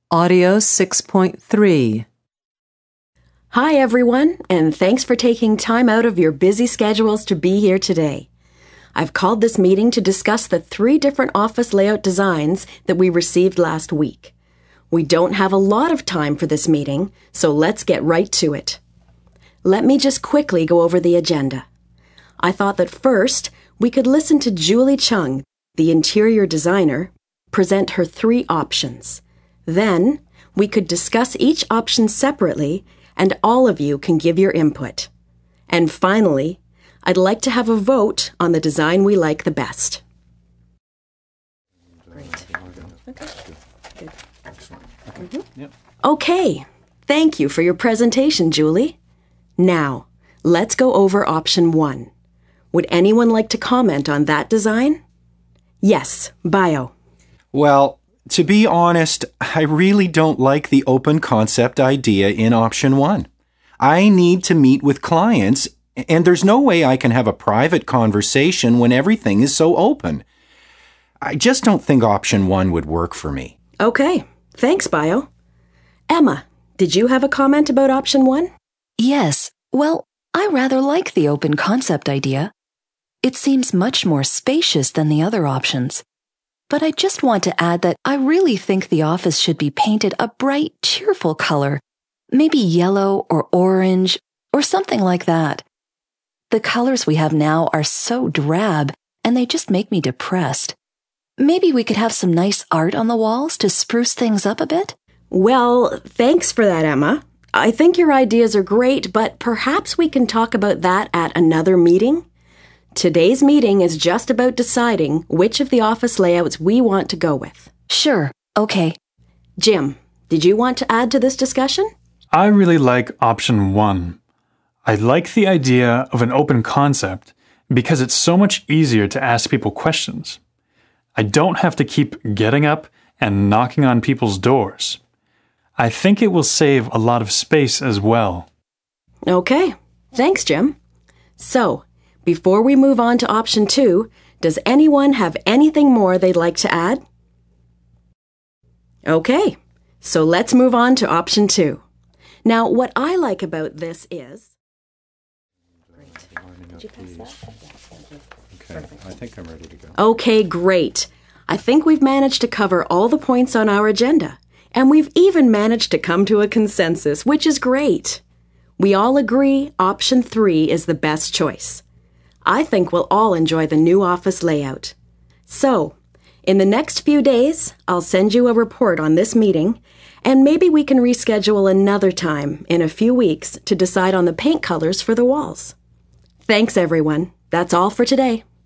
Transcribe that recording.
Audio 6.3. Hi everyone, and thanks for taking time out of your busy schedules to be here today. I've called this meeting to discuss the 3 different office layout designs that we received last week. We don't have a lot of time for this meeting, so let's get right to it. Let me just quickly go over the agenda. I thought that first we could listen to Julie Chung, the interior designer, present her 3 options. Then, we could discuss each option separately, and all of you can give your input. And finally, I'd like to have a vote on the design we like the best. Great. Okay. Good. Excellent. Okay. Thank you for your presentation, Julie. Now, let's go over option 1. Would anyone like to comment on that design? Yes, Bio. Well, to be honest, I really don't like the open concept idea in option 1. I need to meet with clients, and there's no way I can have a private conversation when everything is so open. I just don't think option 1 would work for me. Okay. Thanks, Bio. Emma, did you have a comment about option 1? Yes. Well, I rather like the open concept idea. It seems much more spacious than the other options. But I just want to add that I really think the office should be painted a bright, cheerful color, maybe yellow or orange or something like that. The colors we have now are so drab, and they just make me depressed. Maybe we could have some nice art on the walls to spruce things up a bit? Well, thanks for that, Emma. I think your ideas are great, but perhaps we can talk about that at another meeting? Today's meeting is just about deciding which of the office layouts we want to go with. Sure. Okay. Jim, did you want to add to this discussion? I really like option 1. I like the idea of an open concept because it's so much easier to ask people questions. I don't have to keep getting up and knocking on people's doors. I think it will save a lot of space as well. Okay. Thanks, Jim. So, before we move on to option 2, does anyone have anything more they'd like to add? Okay, so let's move on to option 2. Now, what I like about this is... Great. Did you pass that? Yeah, thank you. Okay, I think I'm ready to go. Okay, great. I think we've managed to cover all the points on our agenda, and we've even managed to come to a consensus, which is great. We all agree option 3 is the best choice. I think we'll all enjoy the new office layout. So, in the next few days, I'll send you a report on this meeting, and maybe we can reschedule another time in a few weeks to decide on the paint colors for the walls. Thanks, everyone. That's all for today.